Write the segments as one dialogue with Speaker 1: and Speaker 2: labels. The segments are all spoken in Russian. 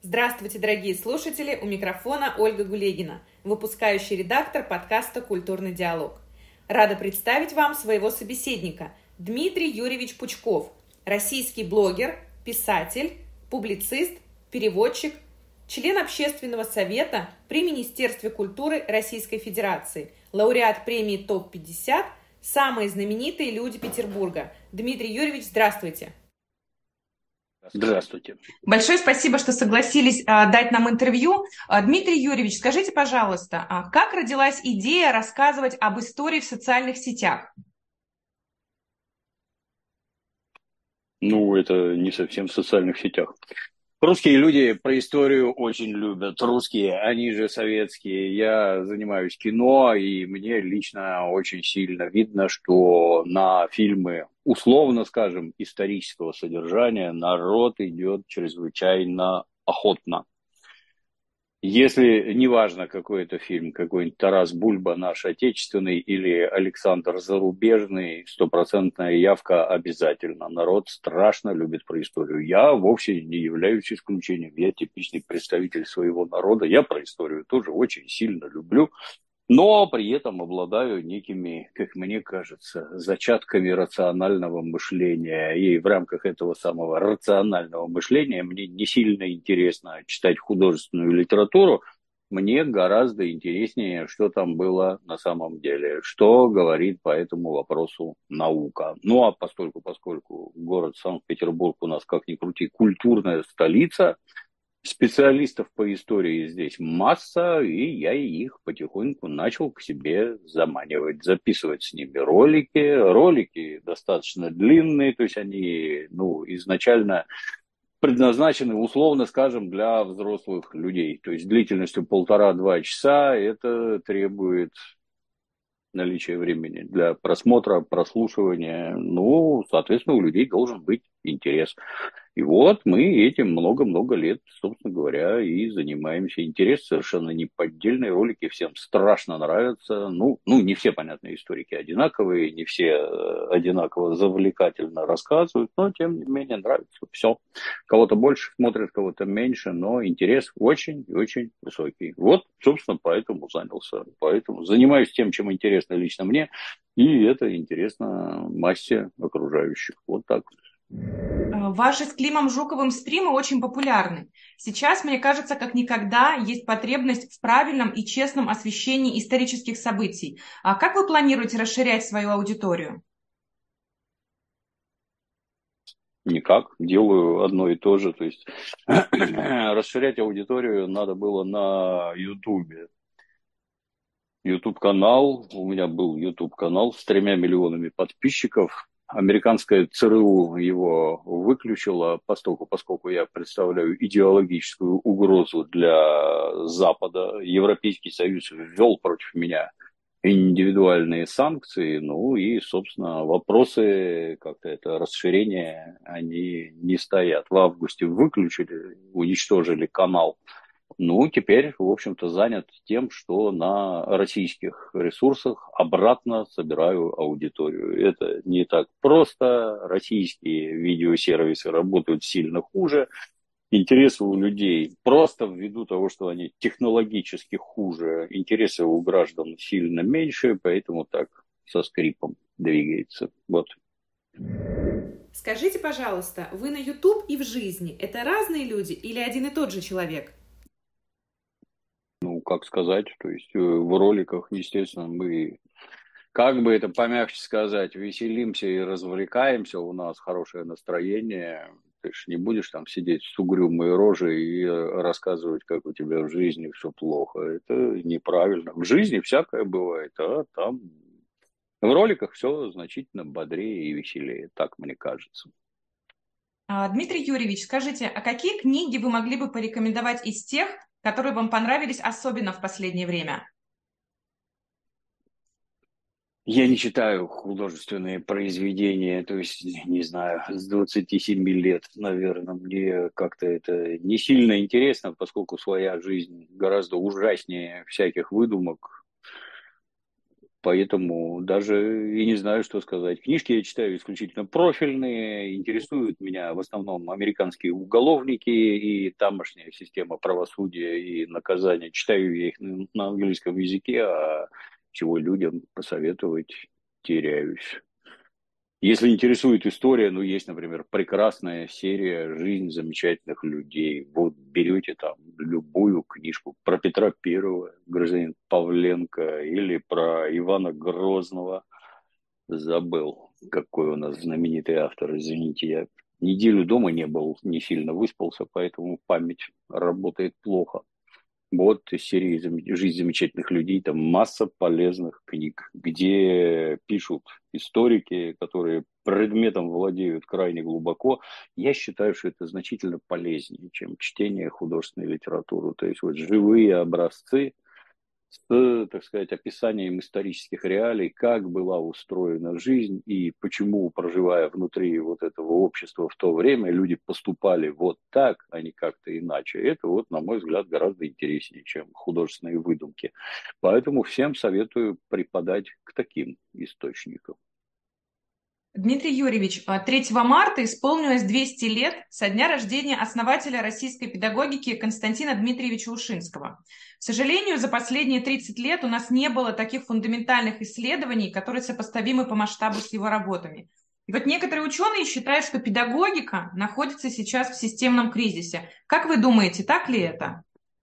Speaker 1: Здравствуйте, дорогие слушатели! У микрофона Ольга Гулегина, выпускающий редактор подкаста «Культурный диалог». Рада представить вам своего собеседника Дмитрий Юрьевич Пучков, российский блогер, писатель, публицист, переводчик, член Общественного совета при Министерстве культуры Российской Федерации, лауреат премии ТОП-50 «Самые знаменитые люди Петербурга». Дмитрий Юрьевич, здравствуйте!
Speaker 2: Здравствуйте.
Speaker 1: Большое спасибо, что согласились дать нам интервью. Дмитрий Юрьевич, скажите, пожалуйста, как родилась идея рассказывать об истории в социальных сетях?
Speaker 2: Это не совсем в социальных сетях. Русские люди про историю очень любят. Русские, они же советские. Я занимаюсь кино, и мне лично очень сильно видно, что на фильмы, условно скажем, исторического содержания народ идет чрезвычайно охотно. Если неважно, какой это фильм, какой-нибудь Тарас Бульба наш отечественный или Александр зарубежный, стопроцентная явка обязательно. Народ страшно любит про историю. Я вовсе не являюсь исключением. Я типичный представитель своего народа. Я про историю тоже очень сильно люблю. Но при этом обладаю некими, как мне кажется, зачатками рационального мышления. И в рамках этого самого рационального мышления мне не сильно интересно читать художественную литературу. Мне гораздо интереснее, что там было на самом деле, что говорит по этому вопросу наука. А поскольку город Санкт-Петербург у нас, как ни крути, культурная столица, специалистов по истории здесь масса, и я их потихоньку начал к себе заманивать, записывать с ними ролики. Ролики достаточно длинные, то есть они изначально предназначены, условно скажем, для взрослых людей. То есть длительностью 1,5-2 часа это требует наличия времени для просмотра, прослушивания. Соответственно, у людей должен быть интерес. И вот мы этим много-много лет, собственно говоря, и занимаемся. Интерес совершенно неподдельный, ролики всем страшно нравятся. Не все, понятно, историки одинаковые, не все одинаково завлекательно рассказывают, но, тем не менее, нравится все. Кого-то больше смотрят, кого-то меньше, но интерес очень и очень высокий. Вот, собственно, поэтому занялся. Поэтому занимаюсь тем, чем интересно лично мне, и это интересно массе окружающих. Вот так.
Speaker 1: Ваши с Климом Жуковым стримы очень популярны. Сейчас, мне кажется, как никогда есть потребность в правильном и честном освещении исторических событий. А как вы планируете расширять свою аудиторию?
Speaker 2: Никак, делаю одно и то же. То есть расширять аудиторию надо было на Ютубе. Ютуб-канал, у меня был Ютуб-канал с 3 миллионами подписчиков. Американская ЦРУ его выключила, поскольку я представляю идеологическую угрозу для Запада. Европейский Союз ввел против меня индивидуальные санкции, и, собственно, вопросы как-то это расширение, они не стоят. В августе выключили, уничтожили канал. Теперь, в общем-то, занят тем, что на российских ресурсах обратно собираю аудиторию. Это не так просто. Российские видеосервисы работают сильно хуже. Интересы у людей просто ввиду того, что они технологически хуже, интересы у граждан сильно меньше, поэтому так со скрипом двигается. Вот.
Speaker 1: Скажите, пожалуйста, вы на YouTube и в жизни – это разные люди или один и тот же человек?
Speaker 2: Как сказать, то есть в роликах, естественно, мы, как бы это помягче сказать, веселимся и развлекаемся, у нас хорошее настроение. Ты же не будешь там сидеть с угрюмой рожей и рассказывать, как у тебя в жизни все плохо. Это неправильно. В жизни всякое бывает, а там в роликах все значительно бодрее и веселее, так мне кажется.
Speaker 1: Дмитрий Юрьевич, скажите, а какие книги вы могли бы порекомендовать из тех, которые вам понравились особенно в последнее время?
Speaker 2: Я не читаю художественные произведения, то есть, не знаю, с 27 лет, наверное, мне как-то это не сильно интересно, поскольку своя жизнь гораздо ужаснее всяких выдумок. Поэтому даже и не знаю, что сказать. Книжки я читаю исключительно профильные, интересуют меня в основном американские уголовники и тамошняя система правосудия и наказания. Читаю я их на английском языке, а чего людям посоветовать теряюсь. Если интересует история, ну, есть, например, прекрасная серия «Жизнь замечательных людей». Вот берете там любую книжку про Петра Первого, гражданин Павленко, или про Ивана Грозного. Забыл, какой у нас знаменитый автор, извините, я неделю дома не был, не сильно выспался, поэтому память работает плохо. Вот из серии «Жизнь замечательных людей», там масса полезных книг, где пишут историки, которые предметом владеют крайне глубоко. Я считаю, что это значительно полезнее, чем чтение художественной литературы. То есть вот живые образцы с, так сказать, описанием исторических реалий, как была устроена жизнь и почему, проживая внутри вот этого общества в то время, люди поступали вот так, а не как-то иначе. Это вот, на мой взгляд, гораздо интереснее, чем художественные выдумки. Поэтому всем советую преподать к таким источникам.
Speaker 1: Дмитрий Юрьевич, 3 марта исполнилось 200 лет со дня рождения основателя российской педагогики Константина Дмитриевича Ушинского. К сожалению, за последние 30 лет у нас не было таких фундаментальных исследований, которые сопоставимы по масштабу с его работами. И вот некоторые ученые считают, что педагогика находится сейчас в системном кризисе. Как вы думаете, так ли это?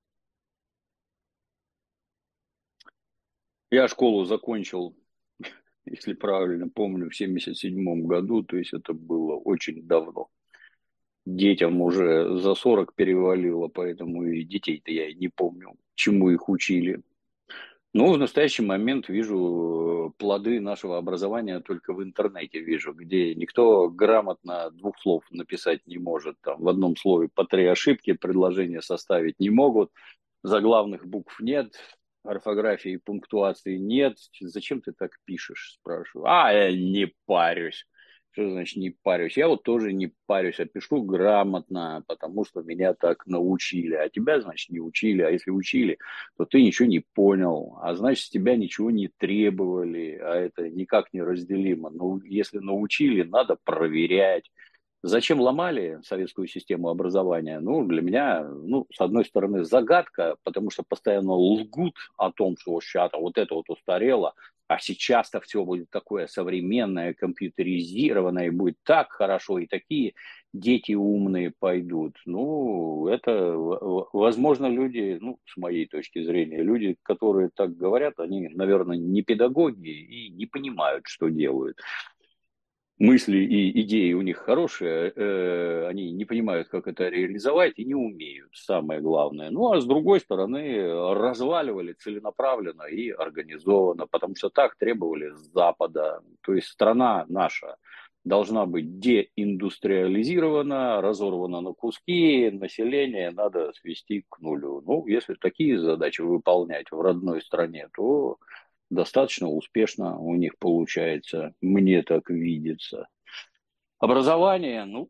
Speaker 2: Я школу закончил, если правильно помню, в 1977 году, то есть это было очень давно. Детям уже за 40 перевалило, поэтому и детей-то я и не помню, чему их учили. Но в настоящий момент вижу плоды нашего образования только в интернете вижу, где никто грамотно 2 слов написать не может. Там в одном слове по 3 ошибки, предложения составить не могут, заглавных букв нет, орфографии и пунктуации нет. Зачем ты так пишешь, спрашиваю. А, я не парюсь. Что значит не парюсь? Я вот тоже не парюсь, а пишу грамотно, потому что меня так научили. А тебя, значит, не учили. А если учили, то ты ничего не понял. А значит, с тебя ничего не требовали. А это никак не разделимо. Но если научили, надо проверять. Зачем ломали советскую систему образования? Ну, для меня, ну, с одной стороны, загадка, потому что постоянно лгут о том, что сейчас вот это вот устарело, а сейчас-то все будет такое современное, компьютеризированное, и будет так хорошо, и такие дети умные пойдут. Ну, это, возможно, люди, ну, с моей точки зрения, люди, которые так говорят, они, наверное, не педагоги и не понимают, что делают. Мысли и идеи у них хорошие, они не понимают, как это реализовать и не умеют, самое главное. Ну, а с другой стороны, разваливали целенаправленно и организованно, потому что так требовали с Запада. То есть страна наша должна быть деиндустриализирована, разорвана на куски, население надо свести к нулю. Ну, если такие задачи выполнять в родной стране, то достаточно успешно у них получается, мне так видится. Образование, ну,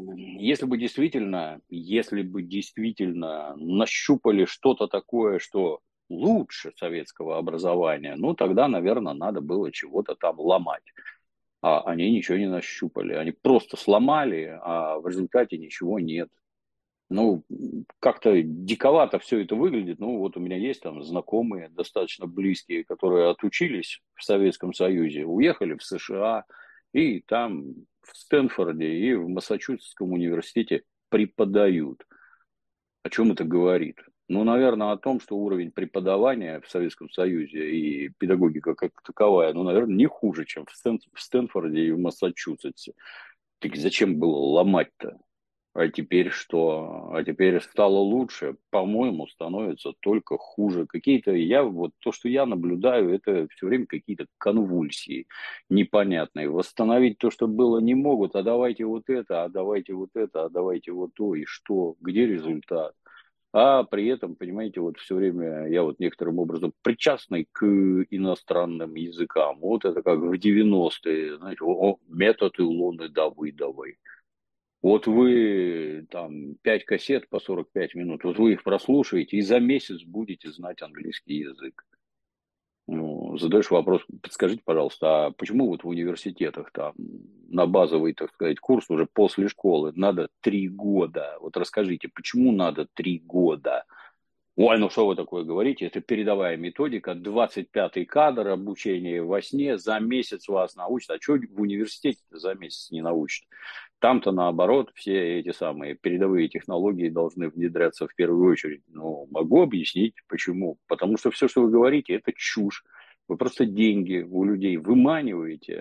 Speaker 2: если бы действительно нащупали что-то такое, что лучше советского образования, ну, тогда, наверное, надо было чего-то там ломать. А они ничего не нащупали. Они просто сломали, а в результате ничего нет. Ну, как-то диковато все это выглядит. Ну, вот у меня есть там знакомые, достаточно близкие, которые отучились в Советском Союзе, уехали в США, и там в Стэнфорде и в Массачусетском университете преподают. О чем это говорит? Ну, наверное, о том, что уровень преподавания в Советском Союзе и педагогика как таковая, ну, наверное, не хуже, чем в Стэнфорде и в Массачусетсе. Так зачем было ломать-то? А теперь что? А теперь стало лучше? По-моему, становится только хуже. То, что я наблюдаю, это все время какие-то конвульсии непонятные. Восстановить то, что было, не могут. А давайте вот это, а давайте вот это, а давайте вот то. И что? Где результат? А при этом, понимаете, вот все время я вот некоторым образом причастный к иностранным языкам. Вот это как в 90-е, знаете, метод Илоны Давыдовой. Вот вы там 5 кассет по 45 минут, вот вы их прослушаете и за месяц будете знать английский язык. Ну, задаешь вопрос, подскажите, пожалуйста, а почему вот в университетах там на базовый, так сказать, курс уже после школы надо 3 года? Вот расскажите, почему надо 3 года? Ой, ну что вы такое говорите? Это передовая методика, 25-й кадр, обучение во сне, за месяц вас научат. А что в университете за месяц не научат? Там-то наоборот, все эти самые передовые технологии должны внедряться в первую очередь. Ну, могу объяснить, почему. Потому что все, что вы говорите, это чушь. Вы просто деньги у людей выманиваете,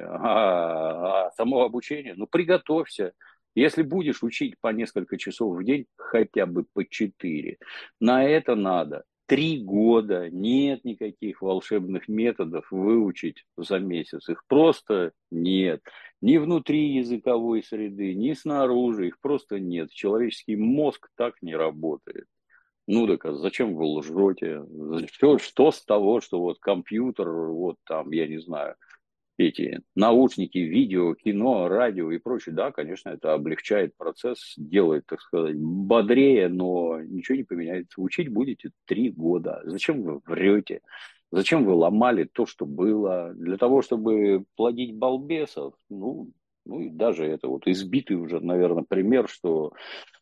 Speaker 2: а само обучение, ну, приготовься. Если будешь учить по несколько часов в день, хотя бы по 4, на это надо 3 года. Нет никаких волшебных методов выучить за месяц. Их просто нет. Ни внутри языковой среды, ни снаружи. Их просто нет. Человеческий мозг так не работает. Ну так а зачем вы лжете? Что с того, что вот компьютер, вот там, я не знаю, эти наушники, видео, кино, радио и прочее, да, конечно, это облегчает процесс, делает, так сказать, бодрее, но ничего не поменяется. Учить будете 3 года. Зачем вы врете? Зачем вы ломали то, что было? Для того, чтобы плодить балбесов? Ну и даже это вот избитый уже, наверное, пример, что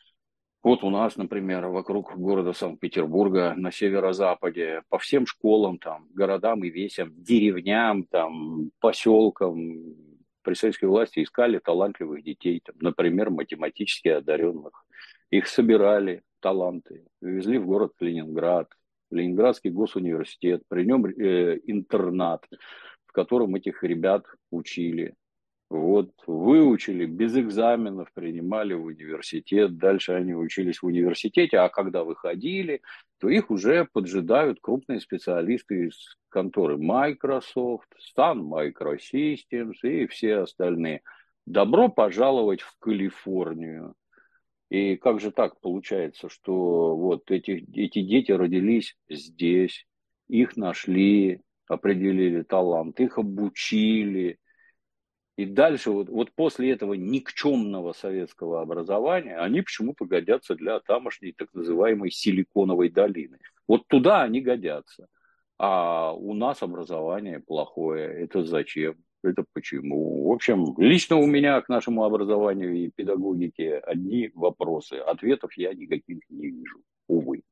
Speaker 2: вот у нас, например, вокруг города Санкт-Петербурга на северо-западе по всем школам, там, городам и весям, деревням, там, поселкам при советской власти искали талантливых детей, там, например, математически одаренных. Их собирали, таланты, везли в город Ленинград, Ленинградский госуниверситет, при нем интернат, в котором этих ребят учили. Вот, выучили, без экзаменов принимали в университет, дальше они учились в университете, а когда выходили, то их уже поджидают крупные специалисты из конторы Microsoft, Sun Microsystems и все остальные. Добро пожаловать в Калифорнию. И как же так получается, что вот эти дети родились здесь, их нашли, определили талант, их обучили, и дальше вот после этого никчемного советского образования они почему-то годятся для тамошней так называемой силиконовой долины. Вот туда они годятся. А у нас образование плохое. Это зачем? Это почему? В общем, лично у меня к нашему образованию и педагогике одни вопросы. Ответов я никаких не вижу. Увы.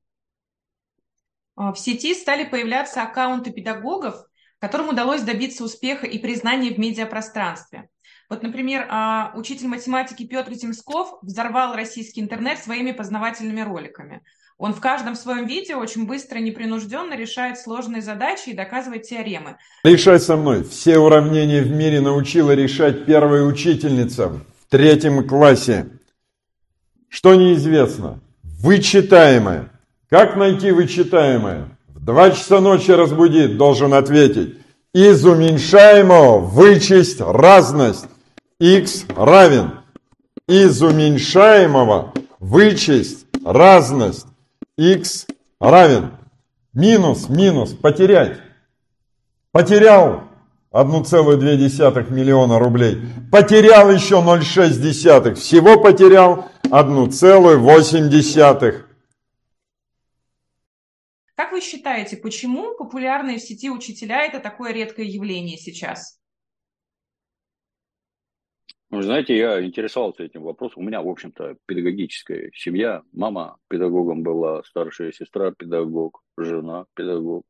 Speaker 1: В сети стали появляться аккаунты педагогов, которым удалось добиться успеха и признания в медиапространстве. Вот, например, учитель математики Петр Земсков взорвал российский интернет своими познавательными роликами. Он в каждом своем видео очень быстро и непринужденно решает сложные задачи и доказывает теоремы.
Speaker 3: Решай со мной. Все уравнения в мире научила решать первая учительница в 3 классе. Что неизвестно? Вычитаемое. Как найти вычитаемое? В 2 часа ночи разбудит, должен ответить. Из уменьшаемого вычесть разность. Х равен. Из уменьшаемого вычесть разность. Х равен. Минус, потерять. Потерял 1,2 миллиона рублей. Потерял еще 0,6. Всего потерял 1,8.
Speaker 1: Как вы считаете, почему популярные в сети учителя – это такое редкое явление сейчас?
Speaker 2: Вы знаете, я интересовался этим вопросом. У меня, в общем-то, педагогическая семья. Мама педагогом была, старшая сестра педагог, жена педагог.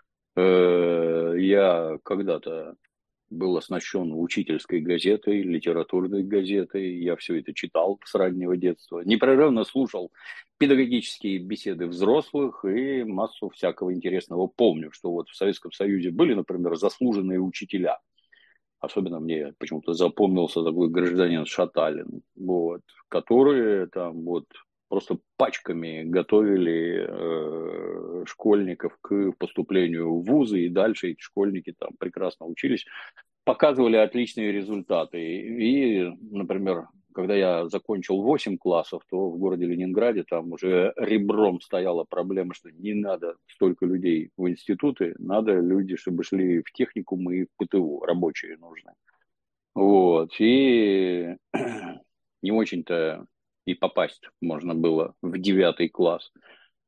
Speaker 2: Я когда-то был оснащен учительской газетой, литературной газетой. Я все это читал с раннего детства. Непрерывно слушал педагогические беседы взрослых и массу всякого интересного. Помню, что вот в Советском Союзе были, например, заслуженные учителя. Особенно мне почему-то запомнился такой гражданин Шаталин, вот, которые там вот просто пачками готовили школьников к поступлению в вузы, и дальше эти школьники там прекрасно учились, показывали отличные результаты. И, например, когда я закончил 8 классов, то в городе Ленинграде там уже ребром стояла проблема, что не надо столько людей в институты, надо люди, чтобы шли в техникум и в ПТУ, рабочие нужны. Вот, и не очень-то и попасть можно было в 9 класс.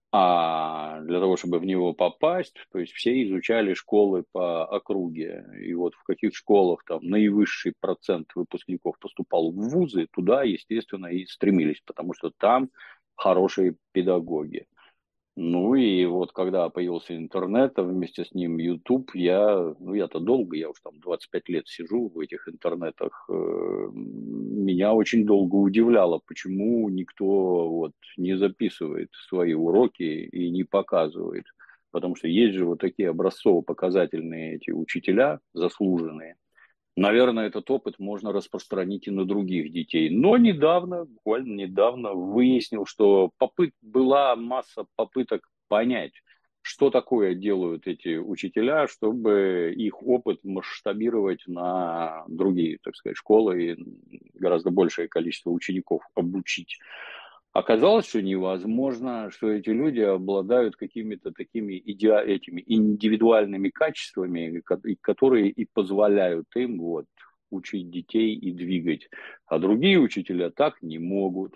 Speaker 2: А для того, чтобы в него попасть, то есть все изучали школы по округе. И вот в каких школах там наивысший процент выпускников поступал в вузы, туда, естественно, и стремились, потому что там хорошие педагоги. Ну и вот когда появился интернет, а вместе с ним YouTube, я-то долго, я уж там 25 лет сижу в этих интернетах, меня очень долго удивляло, почему никто вот не записывает свои уроки и не показывает. Потому что есть же вот такие образцово-показательные эти учителя заслуженные. Наверное, этот опыт можно распространить и на других детей. Но недавно, буквально недавно, выяснил, что была масса попыток понять, что такое делают эти учителя, чтобы их опыт масштабировать на другие, так сказать, школы и гораздо большее количество учеников обучить. Оказалось, что невозможно, что эти люди обладают какими-то такими этими индивидуальными качествами, которые и позволяют им вот, учить детей и двигать. А другие учителя так не могут.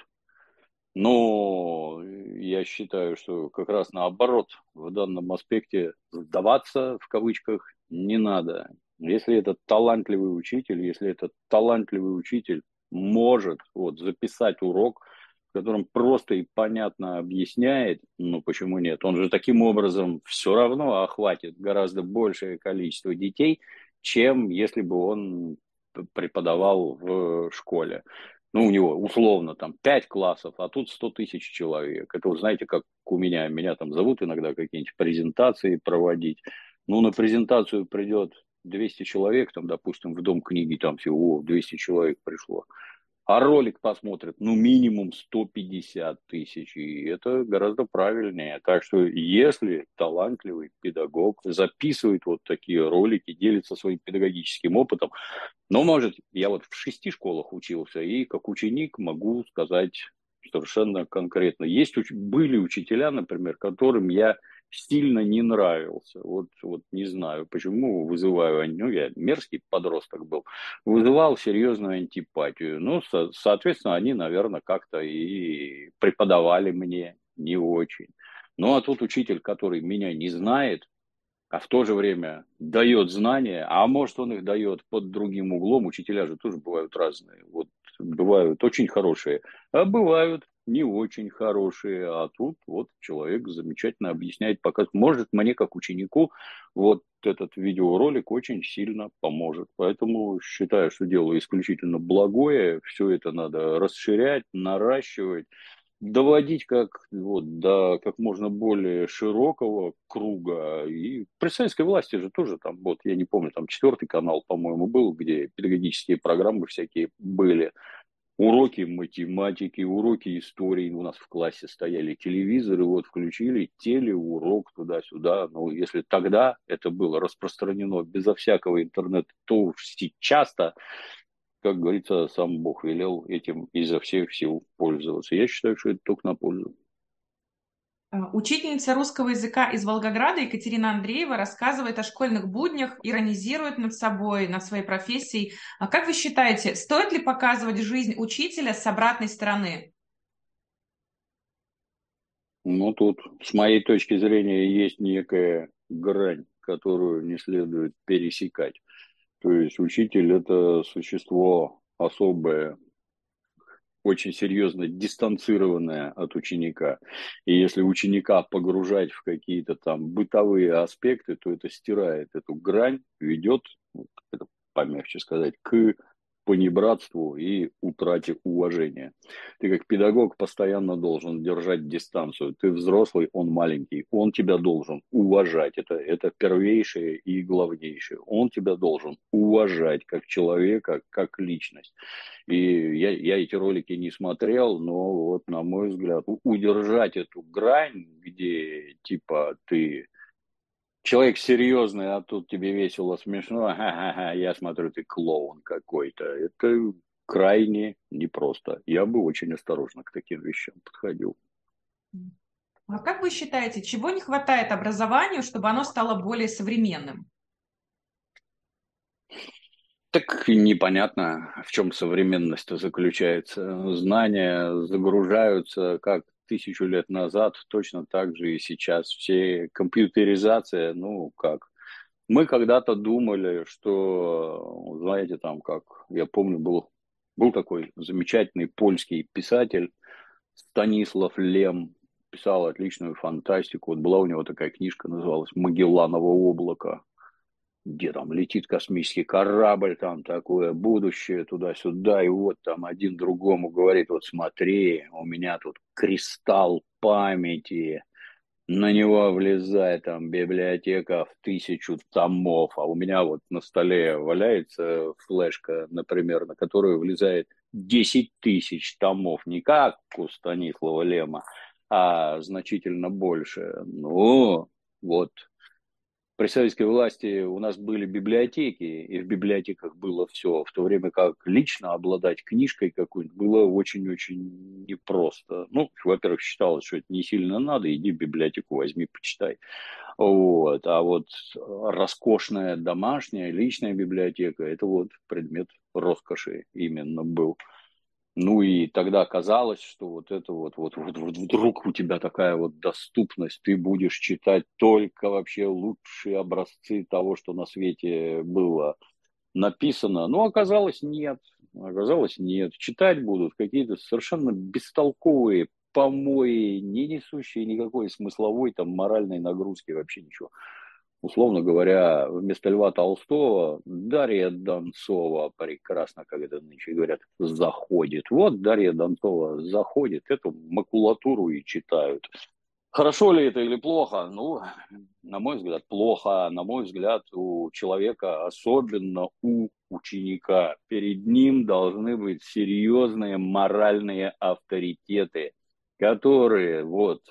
Speaker 2: Но я считаю, что как раз наоборот, в данном аспекте сдаваться в кавычках не надо. Если этот талантливый учитель, если этот талантливый учитель может вот, записать урок, в котором просто и понятно объясняет, ну почему нет? Он же таким образом все равно охватит гораздо большее количество детей, чем если бы он преподавал в школе. Ну, у него условно там 5 классов, а тут 100 тысяч человек. Это, вы знаете, как меня там зовут иногда какие-нибудь презентации проводить. Ну, на презентацию придет 200 человек, там, допустим, в Дом книги, там всего 200 человек пришло. А ролик посмотрят, ну, минимум 150 тысяч, и это гораздо правильнее. Так что, если талантливый педагог записывает вот такие ролики, делится своим педагогическим опытом, ну, может, я вот в 6 школах учился, и как ученик могу сказать совершенно конкретно. Были учителя, например, которым я сильно не нравился. Вот не знаю, почему вызываю, ну, я мерзкий подросток был, вызывал серьезную антипатию. Ну, соответственно, они, наверное, как-то и преподавали мне не очень. Ну, а тут учитель, который меня не знает, а в то же время дает знания, а может он их дает под другим углом, учителя же тоже бывают разные, вот бывают очень хорошие, а бывают не очень хорошие, а тут вот человек замечательно объясняет, показывает, может мне как ученику вот этот видеоролик очень сильно поможет, поэтому считаю, что дело исключительно благое, все это надо расширять, наращивать, доводить до как можно более широкого круга. И при советской власти же тоже там, вот я не помню, там 4 канал, по-моему, был, где педагогические программы всякие были. Уроки математики, уроки истории. У нас в классе стояли телевизоры, вот включили телеурок туда-сюда. Ну, если тогда это было распространено безо всякого интернета, то уж сейчас-то, как говорится, сам Бог велел этим изо всех сил пользоваться. Я считаю, что это только на пользу.
Speaker 1: Учительница русского языка из Волгограда Екатерина Андреева рассказывает о школьных буднях, иронизирует над собой, над своей профессией. А как вы считаете, стоит ли показывать жизнь учителя с обратной стороны?
Speaker 2: Ну, тут, с моей точки зрения, есть некая грань, которую не следует пересекать. То есть учитель – это существо особое, очень серьезно дистанцированная от ученика. И если ученика погружать в какие-то там бытовые аспекты, то это стирает эту грань, ведет, ну, это помягче сказать, к понебратству и утрате уважения. Ты как педагог постоянно должен держать дистанцию. Ты взрослый, он маленький. Он тебя должен уважать. Это первейшее и главнейшее. Он тебя должен уважать как человека, как личность. И я эти ролики не смотрел, но вот, на мой взгляд, удержать эту грань, где типа ты человек серьезный, а тут тебе весело, смешно, ха-ха-ха, я смотрю, ты клоун какой-то. Это крайне непросто. Я бы очень осторожно к таким вещам подходил.
Speaker 1: А как вы считаете, чего не хватает образованию, чтобы оно стало более современным?
Speaker 2: Так непонятно, в чем современность заключается. Знания загружаются как 1000 лет назад, точно так же и сейчас. Все компьютеризация, ну как. Мы когда-то думали, что, знаете, там как, я помню, был такой замечательный польский писатель Станислав Лем, писал отличную фантастику. Вот была у него такая книжка, называлась «Магелланово облако», где там летит космический корабль, там такое будущее, туда-сюда, и вот там один другому говорит: вот смотри, у меня тут кристалл памяти, на него влезает там библиотека в 1000 томов, а у меня вот на столе валяется флешка, например, на которую влезает 10 000 томов, не как у Станислава Лема, а значительно больше. Ну, вот при советской власти у нас были библиотеки, и в библиотеках было все, в то время как лично обладать книжкой какой-нибудь было очень-очень непросто. Ну, во-первых, считалось, что это не сильно надо, иди в библиотеку, возьми, почитай. Вот. А вот роскошная домашняя, личная библиотека, это вот предмет роскоши именно был. Ну и тогда казалось, что вот это вот вдруг у тебя такая вот доступность, ты будешь читать только вообще лучшие образцы того, что на свете было написано. Но оказалось нет. Оказалось нет. Читать будут какие-то совершенно бестолковые помои, не несущие никакой смысловой, там, моральной нагрузки, вообще ничего. Условно говоря, вместо Льва Толстого Дарья Донцова, прекрасно, как это нынче говорят, заходит. Вот Дарья Донцова заходит, эту макулатуру и читают. Хорошо ли это или плохо? Ну, на мой взгляд, плохо. На мой взгляд, у человека, особенно у ученика, перед ним должны быть серьезные моральные авторитеты, которые, вот,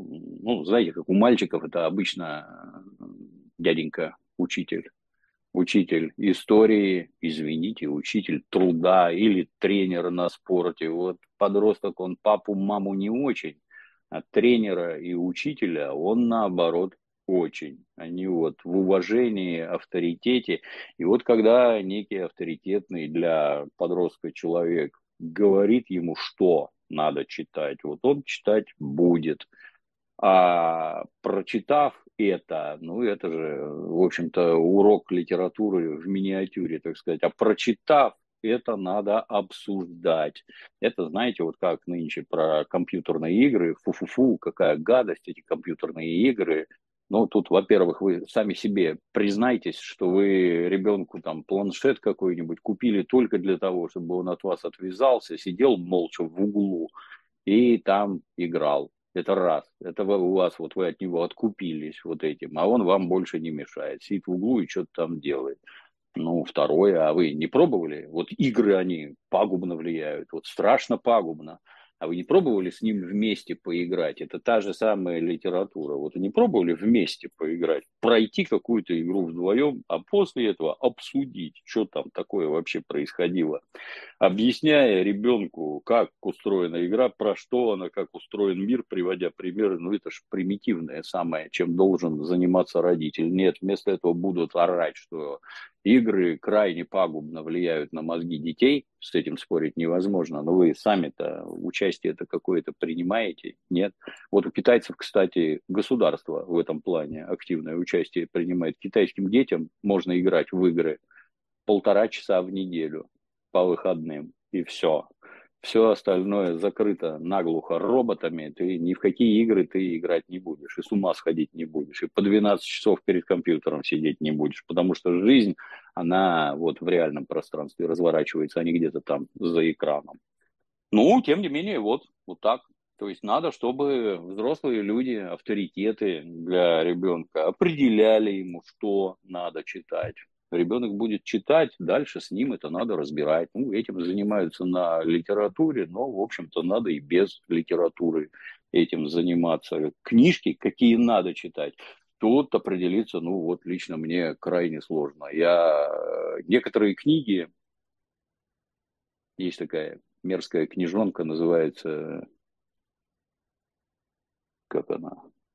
Speaker 2: ну, знаете, как у мальчиков, это обычно дяденька, учитель. Учитель истории, извините, учитель труда или тренер на спорте. Вот подросток, он папу, маму не очень, а тренера и учителя он наоборот очень. Они вот в уважении, авторитете. И вот когда некий авторитетный для подростка человек говорит ему, что надо читать, вот он читать будет. А прочитав это, ну это же, в общем-то, урок литературы в миниатюре, так сказать, а прочитав это надо обсуждать. Это, знаете, вот как нынче про компьютерные игры, фу-фу-фу, какая гадость эти компьютерные игры. Ну, тут, во-первых, вы сами себе признайтесь, что вы ребенку там планшет какой-нибудь купили только для того, чтобы он от вас отвязался, сидел молча в углу и там играл. Это раз. Это у вас, вот вы от него откупились вот этим, а он вам больше не мешает. Сидит в углу и что-то там делает. Ну, второе, а вы не пробовали? Вот игры, они пагубно влияют, вот страшно пагубно. А вы не пробовали с ним вместе поиграть? Это та же самая литература. Вот вы не пробовали вместе поиграть? Пройти какую-то игру вдвоем, а после этого обсудить, что там такое вообще происходило. Объясняя ребенку, как устроена игра, про что она, как устроен мир, приводя примеры, ну это же примитивное самое, чем должен заниматься родитель. Нет, вместо этого будут орать, что игры крайне пагубно влияют на мозги детей, с этим спорить невозможно, но вы сами-то участие-то какое-то принимаете? Нет. Вот у китайцев, кстати, государство в этом плане активное участие принимает. Китайским детям можно играть в игры 1,5 часа в неделю по выходным, и все. Все остальное закрыто наглухо роботами, ты ни в какие игры ты играть не будешь, и с ума сходить не будешь, и по 12 часов перед компьютером сидеть не будешь, потому что жизнь, она вот в реальном пространстве разворачивается, а не где-то там за экраном. Ну, тем не менее, вот так. То есть надо, чтобы взрослые люди, авторитеты для ребенка определяли ему, что надо читать. Ребенок будет читать, дальше с ним это надо разбирать. Ну, этим занимаются на литературе, но, в общем-то, надо и без литературы этим заниматься. Книжки, какие надо читать, тут определиться, ну, вот лично мне крайне сложно. Некоторые книги, есть такая мерзкая книжонка, называется, как она,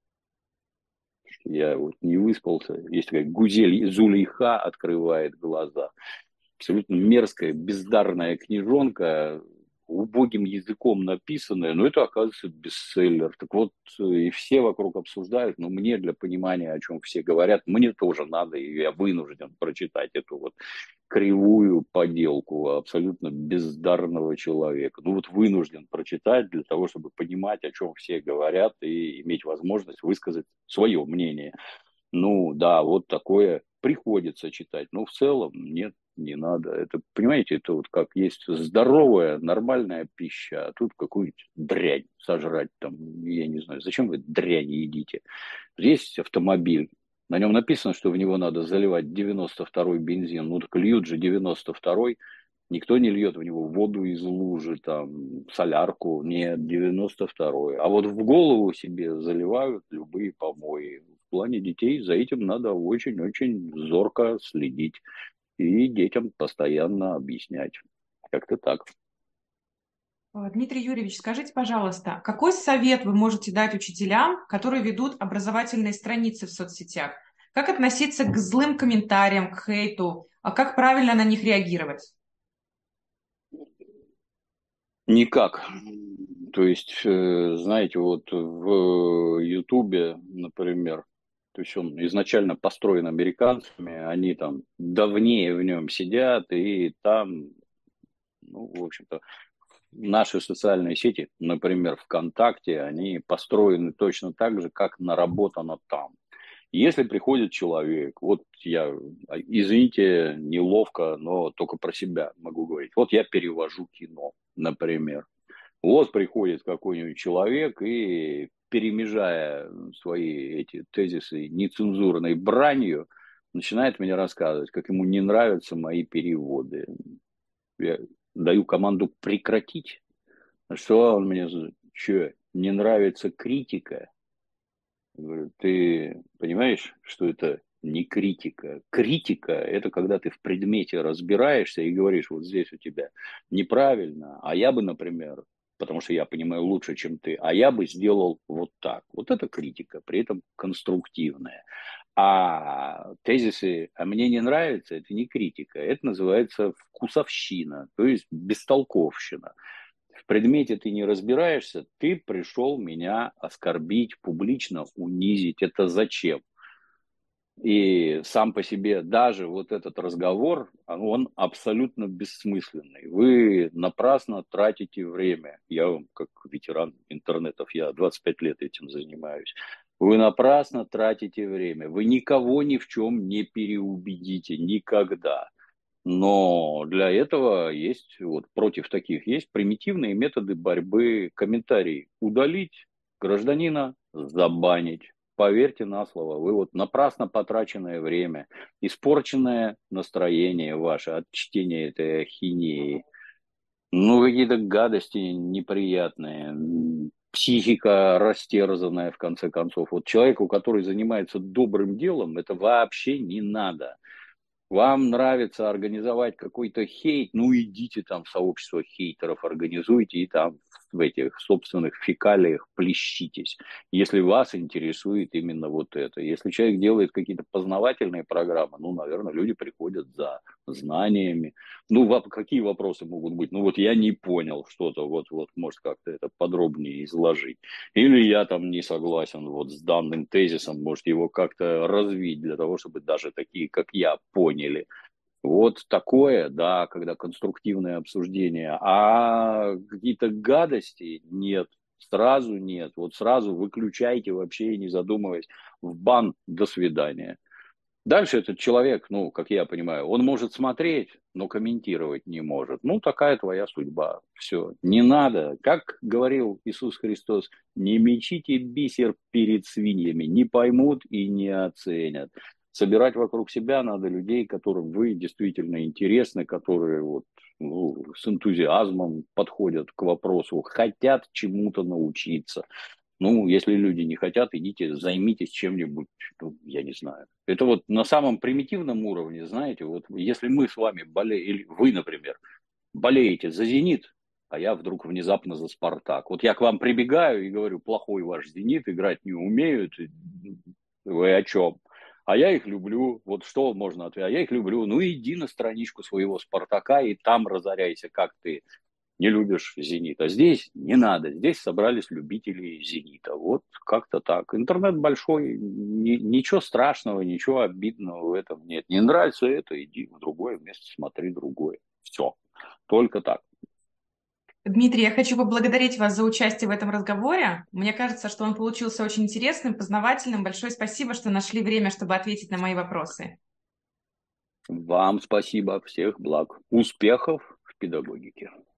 Speaker 2: я вот не выспался, есть такая Гузель Зулейха открывает глаза. Абсолютно мерзкая, бездарная книжонка, убогим языком написанное, но это, оказывается, бестселлер. Так вот, и все вокруг обсуждают, но мне для понимания, о чем все говорят, мне тоже надо, и я вынужден прочитать эту вот кривую поделку абсолютно бездарного человека. Ну вот вынужден прочитать для того, чтобы понимать, о чем все говорят, и иметь возможность высказать свое мнение. Ну да, вот такое приходится читать. Но в целом нет, не надо. Это, понимаете, это вот как есть здоровая, нормальная пища, а тут какую-нибудь дрянь сожрать там, я не знаю, зачем вы дрянь едите? Есть автомобиль, на нем написано, что в него надо заливать 92-й бензин, ну так льют же 92-й, никто не льет в него воду из лужи, там, солярку, нет, 92-й. А вот в голову себе заливают любые помои. В плане детей за этим надо очень-очень зорко следить и детям постоянно объяснять. Как-то так.
Speaker 1: Дмитрий Юрьевич, скажите, пожалуйста, какой совет вы можете дать учителям, которые ведут образовательные страницы в соцсетях? Как относиться к злым комментариям, к хейту, а как правильно на них реагировать?
Speaker 2: Никак. То есть, знаете, вот в Ютубе, например, то есть он изначально построен американцами, они там давнее в нем сидят, и там, ну, в общем-то, наши социальные сети, например, ВКонтакте, они построены точно так же, как наработано там. Если приходит человек, вот я, извините, неловко, но только про себя могу говорить. Вот я перевожу кино, например. Вот приходит какой-нибудь человек и, перемежая свои эти тезисы нецензурной бранью, начинает мне рассказывать, как ему не нравятся мои переводы. Я даю команду прекратить. Что он мне, что, не нравится критика? Я говорю, ты понимаешь, что это не критика? Критика – это когда ты в предмете разбираешься и говоришь, вот здесь у тебя неправильно, а я бы, например, потому что я понимаю лучше, чем ты, а я бы сделал вот так. Вот это критика, при этом конструктивная. А тезисы «а мне не нравится» – это не критика, это называется вкусовщина, то есть бестолковщина. В предмете ты не разбираешься, ты пришел меня оскорбить, публично унизить. Это зачем? И сам по себе даже вот этот разговор, он абсолютно бессмысленный. Вы напрасно тратите время. Я вам, как ветеран интернетов, я 25 лет этим занимаюсь. Вы напрасно тратите время. Вы никого ни в чем не переубедите никогда. Но для этого есть, вот против таких есть примитивные методы борьбы. Комментарий удалить, гражданина забанить. Поверьте на слово, вы вот напрасно потраченное время, испорченное настроение ваше от чтения этой ахинеи, ну какие-то гадости неприятные, психика растерзанная в конце концов. Вот человеку, который занимается добрым делом, это вообще не надо. Вам нравится организовать какой-то хейт, ну идите там в сообщество хейтеров, организуйте и там в этих собственных фекалиях плещитесь, если вас интересует именно вот это. Если человек делает какие-то познавательные программы, ну, наверное, люди приходят за знаниями. Ну, какие вопросы могут быть? Ну, вот я не понял что-то, вот может как-то это подробнее изложить. Или я там не согласен вот с данным тезисом, может его как-то развить для того, чтобы даже такие, как я, поняли. Вот такое, да, когда конструктивное обсуждение. А какие-то гадости нет, сразу нет. Вот сразу выключайте вообще, не задумываясь, в бан, до свидания. Дальше этот человек, ну, как я понимаю, он может смотреть, но комментировать не может. Ну, такая твоя судьба. Все. Не надо, как говорил Иисус Христос, не мечите бисер перед свиньями, не поймут и не оценят. Собирать вокруг себя надо людей, которым вы действительно интересны, которые вот, ну, с энтузиазмом подходят к вопросу, хотят чему-то научиться. Ну, если люди не хотят, идите, займитесь чем-нибудь, ну, я не знаю. Это вот на самом примитивном уровне, знаете, вот если мы с вами болеем, или вы, например, болеете за «Зенит», а я вдруг внезапно за «Спартак». Вот я к вам прибегаю и говорю, плохой ваш «Зенит», играть не умеют, вы о чем? А я их люблю. Вот что можно ответить? А я их люблю. Ну, иди на страничку своего «Спартака» и там разоряйся, как ты не любишь «Зенит». А здесь не надо, здесь собрались любители «Зенита». Вот как-то так. Интернет большой, ничего страшного, ничего обидного в этом нет. Не нравится это, иди в другое место, смотри другое. Все, только так.
Speaker 1: Дмитрий, я хочу поблагодарить вас за участие в этом разговоре. Мне кажется, что он получился очень интересным, познавательным. Большое спасибо, что нашли время, чтобы ответить на мои вопросы.
Speaker 2: Вам спасибо, всех благ, успехов в педагогике.